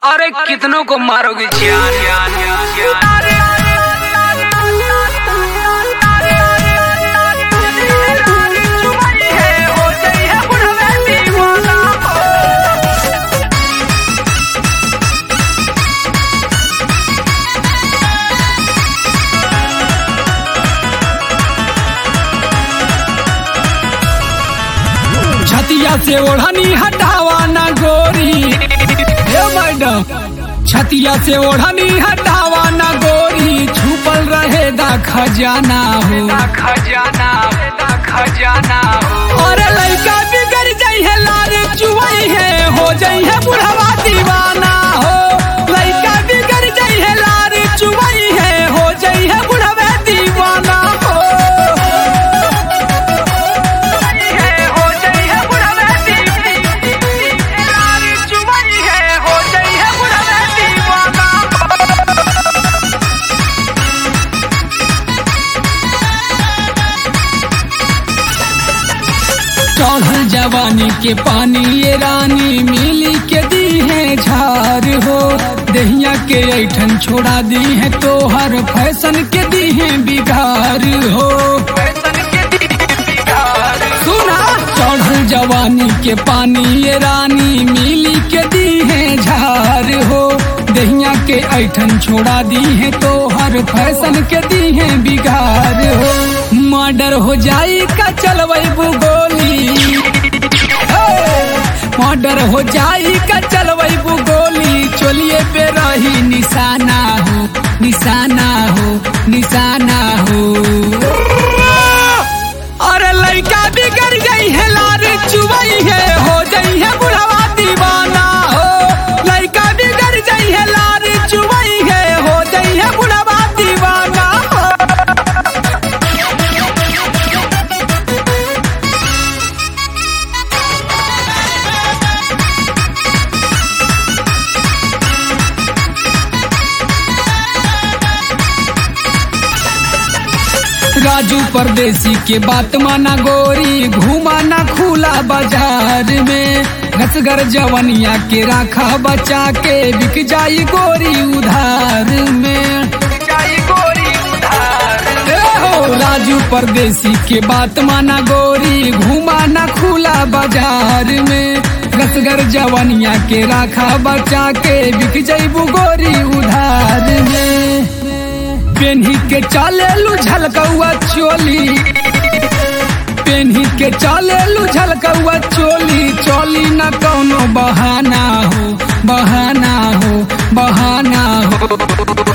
अरे कितनों को मारोगे जान। छतिया से ओढ़नी हटावा ना गोरी, हे मैडम छतिया से ओढ़नी हटावा ना गोरी, छुपल रहेगा खजाना हो, खजाना हो। अरे लड़का बिगड़ जाई है लाल चुवई है, हो जाई है बुढ़वा दीवाना हो। लड़का बिगड़ जाई है लाल चुवई है, हो जाई है बुढ़वा दीवाना हो। चढ़ल जवानी के पानी ये रानी मिली के दी है झार हो, दहिया के ऐठन छोड़ा दी है तो हर फैशन के दी है बिगार हो। सुना चढ़ल जवानी के पानी ये रानी मिली के दी है झार हो, दहिया के ऐठन छोड़ा दी है तो हर फैशन के दी है बिगार हो। मर्डर हो जाई का चलवई गोली, मर्डर हो जाई का चलवई गोली, चोलिए पे रही निशाना हो, निशाना हो, निशाना हो। अरे लड़का बिगड़ गई है लार चुवई है, हो जाई है बुढ़वा दीवाना हो। लड़का बिगड़ गई है लार चुवई है, हो जाई है बुढ़वा दीवाना हो। राजू परदेसी के बात माना गोरी, घूमा ना खुला बाजार में, घसगर जवनिया के राखा बचा के, बिक जाई गोरी उधार में। राजू परदेसी के बात माना गोरी, घूमा ना खुला बाजार में, घसगर जवनिया के राखा बचा के, बिक जाइबू गोरी उधार में। पेन्ही के चाले लू झलकौआ चोली, पेन्ही के चाले लू झलकौआ चोली, चोली न कौनो बहाना हो, बहाना हो, बहाना हो।